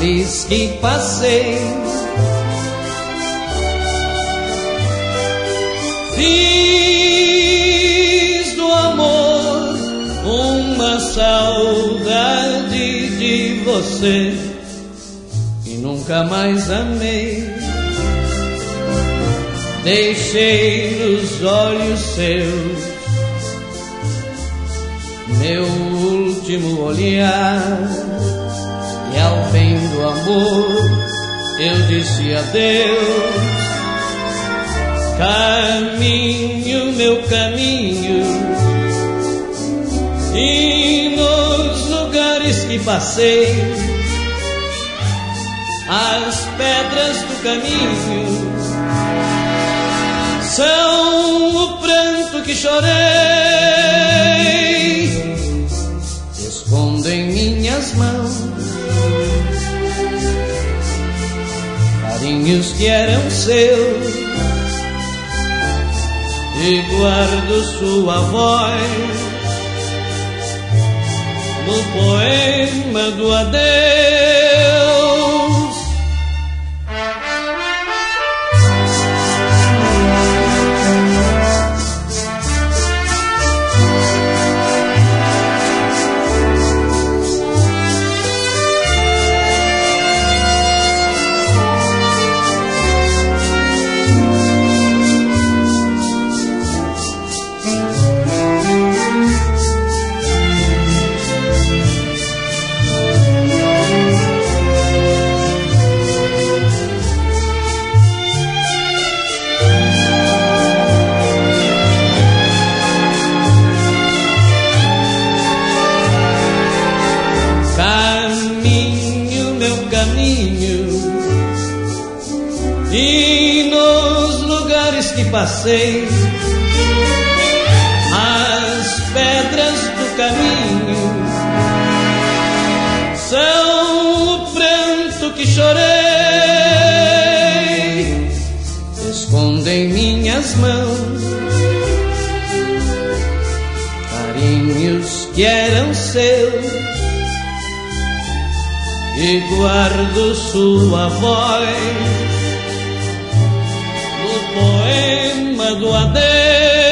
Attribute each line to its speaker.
Speaker 1: males que passei. Fiz do amor uma saudade de você e nunca mais amei. Deixei nos olhos seus meu último olhar, e ao fim do amor eu disse adeus. Caminho, meu caminho, e nos lugares que passei, as pedras do caminho são o pranto que chorei. Escondo em minhas mãos carinhos que eram seus, e guardo sua voz no poema do adeus. E nos lugares que passei, as pedras do caminho são o pranto que chorei. Escondo em minhas mãos carinhos que eram seus, e guardo sua voz no poema do adeus.